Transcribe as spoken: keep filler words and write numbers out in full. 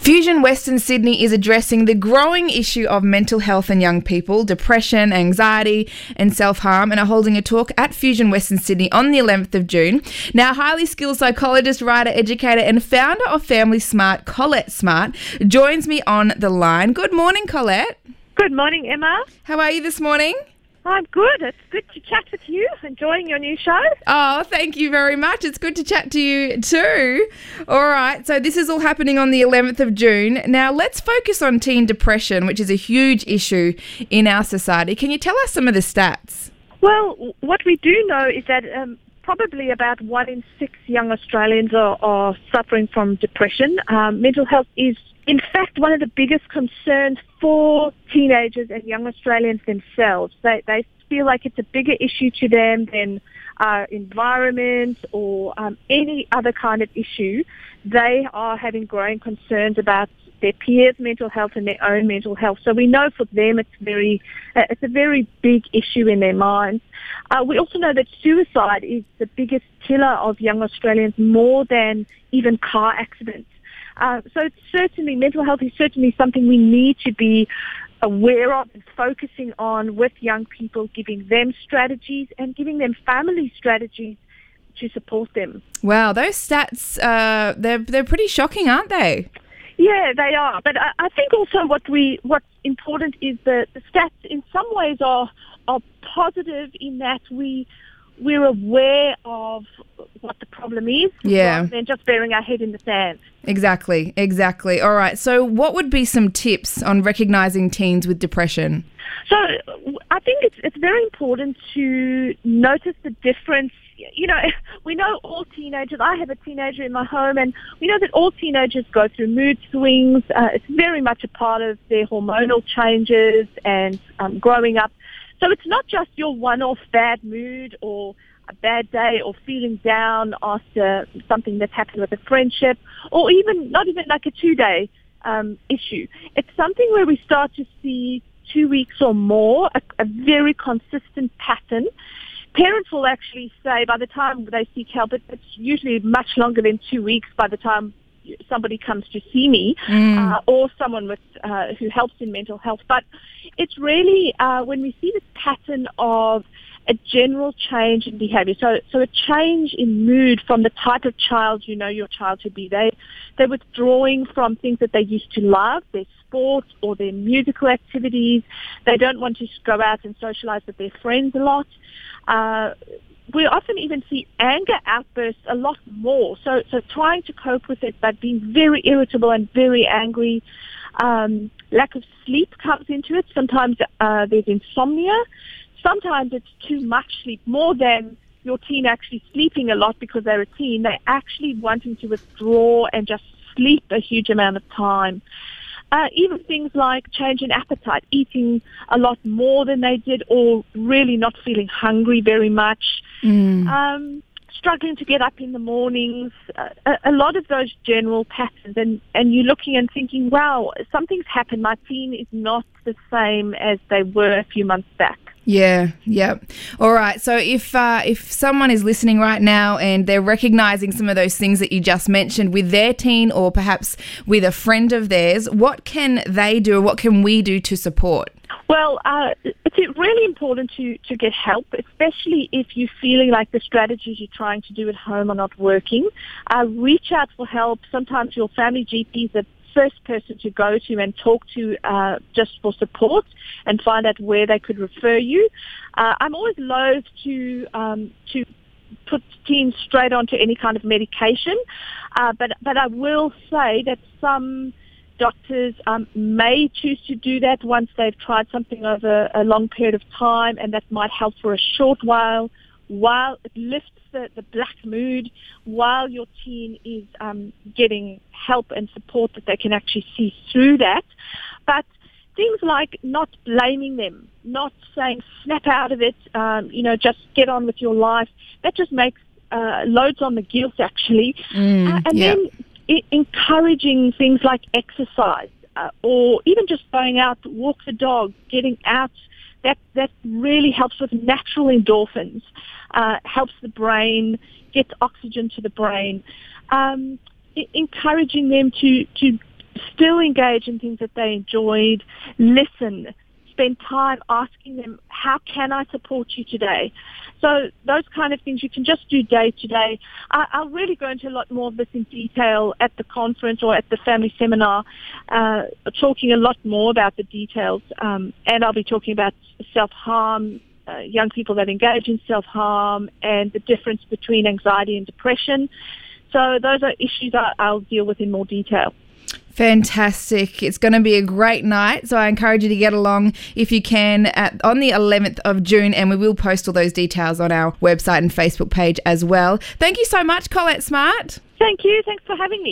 Fusion Western Sydney is addressing the growing issue of mental health in young people, depression, anxiety and self-harm, and are holding a talk at Fusion Western Sydney on the eleventh of June. Now, highly skilled psychologist, writer, educator and founder of Family Smart, Colette Smart, joins me on the line. Good morning, Colette. Good morning, Emma. How are you this morning? I'm good. It's good to chat with you. Enjoying your new show. Oh, thank you very much. It's good to chat to you too. All right, so this is all happening on the eleventh of June. Now, let's focus on teen depression, which is a huge issue in our society. Can you tell us some of the stats? Well, what we do know is that um, probably about one in six young Australians are, are suffering from depression. Um, mental health is, in fact, one of the biggest concerns for teenagers and young Australians themselves. They, they feel like it's a bigger issue to them than uh, environment or um, any other kind of issue. They are having growing concerns about their peers' mental health and their own mental health. So we know for them it's very, uh, it's a very big issue in their minds. Uh, we also know that suicide is the biggest killer of young Australians, more than even car accidents. Uh, so it's certainly, mental health is certainly something we need to be aware of and focusing on with young people, giving them strategies and giving them family strategies to support them. Wow, those stats, uh, they're, they're pretty shocking, aren't they? Yeah, they are. But I, I think also what we what's important is that the stats in some ways are are positive in that we we're aware of what the problem is, yeah, rather than just burying our head in the sand. Exactly, exactly. All right. So what would be some tips on recognising teens with depression? So I think it's it's very important to notice the difference. You know, we know all teenagers, I have a teenager in my home, and we know that all teenagers go through mood swings. Uh, it's very much a part of their hormonal changes and um, growing up. So it's not just your one-off bad mood or a bad day or feeling down after something that's happened with a friendship, or even not even like a two-day um, issue. It's something where we start to see two weeks or more, a, a very consistent pattern. Parents will actually say by the time they seek help, it, it's usually much longer than two weeks by the time somebody comes to see me mm. uh, or someone with uh, who helps in mental health. But it's really uh, when we see this pattern of a general change in behaviour, so so a change in mood from the type of child you know your child to be. They, they're withdrawing from things that they used to love, their sports or their musical activities. They don't want to go out and socialise with their friends a lot. Uh, we often even see anger outbursts a lot more. So, so trying to cope with it, but being very irritable and very angry. Um, lack of sleep comes into it. Sometimes uh, there's insomnia. Sometimes it's too much sleep, more than your teen actually sleeping a lot because they're a teen. They're actually wanting to withdraw and just sleep a huge amount of time. Uh, even things like change in appetite, eating a lot more than they did, or really not feeling hungry very much. Mm. Um, struggling to get up in the mornings, uh, a, a lot of those general patterns. And, and you're looking and thinking, wow, something's happened. My teen is not the same as they were a few months back. Yeah, yeah. All right. So if uh, if someone is listening right now and they're recognising some of those things that you just mentioned with their teen or perhaps with a friend of theirs, what can they do or what can we do to support? Well, uh, it's really important to, to get help, especially if you're feeling like the strategies you're trying to do at home are not working. Uh, reach out for help. Sometimes your family G P is the first person to go to and talk to uh, just for support and find out where they could refer you. Uh, I'm always loath to um, to put teens straight onto any kind of medication, uh, but but I will say that some doctors um, may choose to do that once they've tried something over a long period of time, and that might help for a short while, while it lifts the, the black mood, while your teen is um, getting help and support that they can actually see through that. But things like not blaming them, not saying snap out of it, um, you know, just get on with your life, that just makes uh, loads on the guilt actually. Mm, uh, and yeah. then I- encouraging things like exercise uh, or even just going out, walk the dog, getting out, that, that really helps with natural endorphins, uh, helps the brain, gets oxygen to the brain. Um, I- encouraging them to, to still engage in things that they enjoyed, listen, spend time asking them, how can I support you today? So those kind of things you can just do day to day. I, I'll really go into a lot more of this in detail at the conference or at the family seminar, uh, talking a lot more about the details. Um, and I'll be talking about self-harm, uh, young people that engage in self-harm, and the difference between anxiety and depression. So those are issues I, I'll deal with in more detail. Fantastic. It's going to be a great night, so I encourage you to get along if you can at, on the eleventh of June, and we will post all those details on our website and Facebook page as well. Thank you so much, Colette Smart. Thank you. Thanks for having me.